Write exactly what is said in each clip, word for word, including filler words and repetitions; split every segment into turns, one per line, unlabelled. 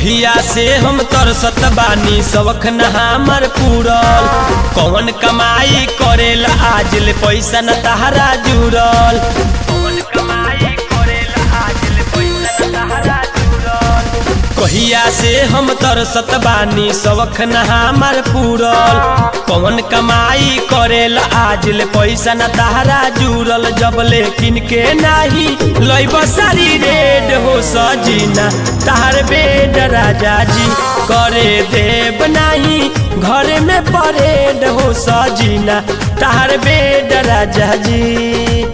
कहिया से हम तरसत बानी शौख न हमर पूरल। कौन कमाई करेला आज ले पैसा न तहरा जुड़ल। कौन कमाई करेला आज ले पैसा न तहरा जुड़ल। कहिया से हम तरसत बानी शौख न हमर पूरल। कौन कमाई करेला आज ले पैसा न तहरा जुड़ल। जब लेकिन के नाही लइब सारी रेड हो सजीना तहर बेड राजा जी करे देव नाही घर में परेड हो सजीना तहर बेड राजा जी।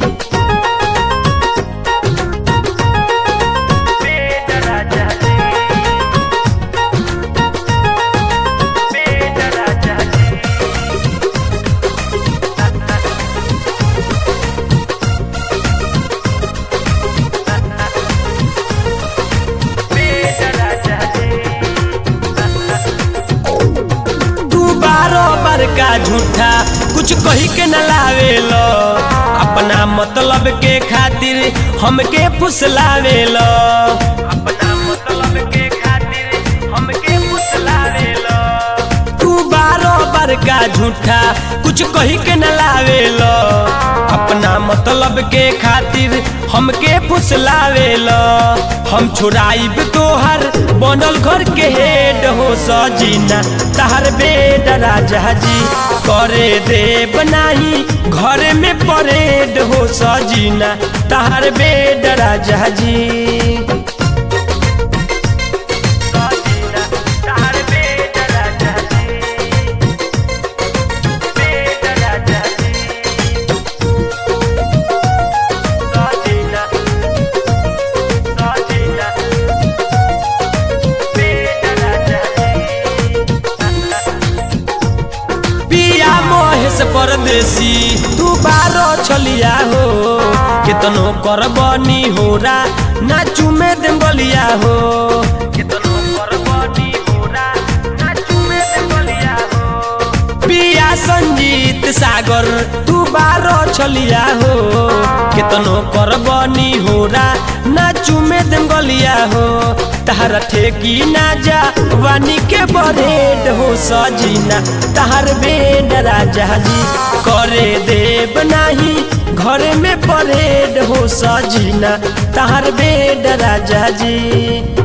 का झूठा कुछ कही के न लावेलो अपना मतलब के खातिर हमके फुसलावेलो। अपना मतलब के खातिर हमके फुसलावेलो। तू बारो बार का झूठा कुछ कही के न लावेलो अपना मतलब के खातिर हमके फुसलावेलो। हम छुड़ाइब तोहर बनल घर के हेड हो सजीना तहर बेड राजा जी करे देव नाही घर में परेड हो सजीना तहर बेड राजा जी। परदेसी तू बारो छलिया हो कितनो करबनी होरा नाचू में देंगलिया हो। कितनो करबनी होरा नाचू में देंगलिया हो। पिया संजीत सागर तू बारो छलिया हो कितनो करबनी होरा नाचू में देंगलिया हो। तहर ठेकी ना जा वानी के बरेड हो सजीना तहर बेड राजा जी करे देव नाही घर में परेड हो सजीना तहर बेड राजा जी।